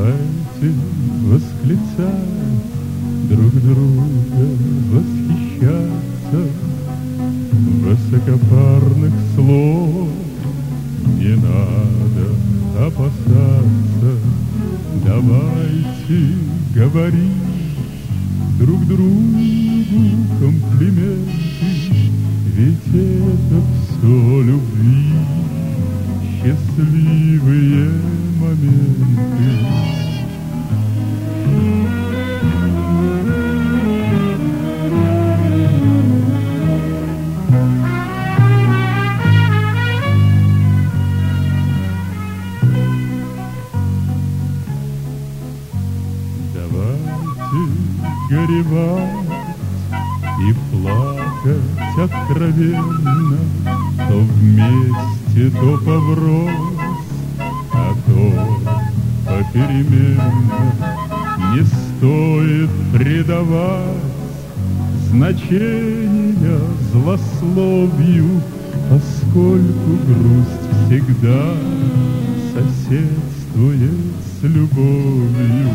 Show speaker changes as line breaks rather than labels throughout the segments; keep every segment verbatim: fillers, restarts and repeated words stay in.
Давайте восклицать, друг друга восхищаться, высокопарных слов не надо опасаться. Давайте говорить друг другу комплименты, ведь это все любви, счастливые моменты. Давайте горевать и плакать откровенно, то вместе, то поврось, а то попеременно. Не стоит придавать значения злословию, поскольку грусть всегда соседствует с любовью.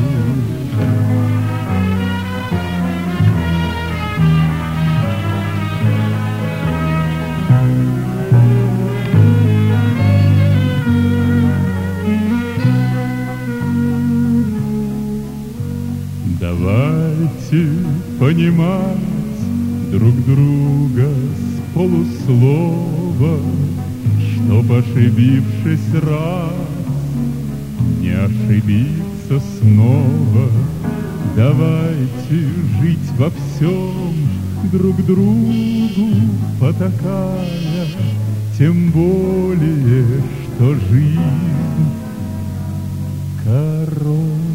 Давайте понимать друг друга с полуслова, чтоб, ошибившись раз, не ошибиться снова. Давайте жить во всем друг другу потакая, тем более, что жизнь коротка.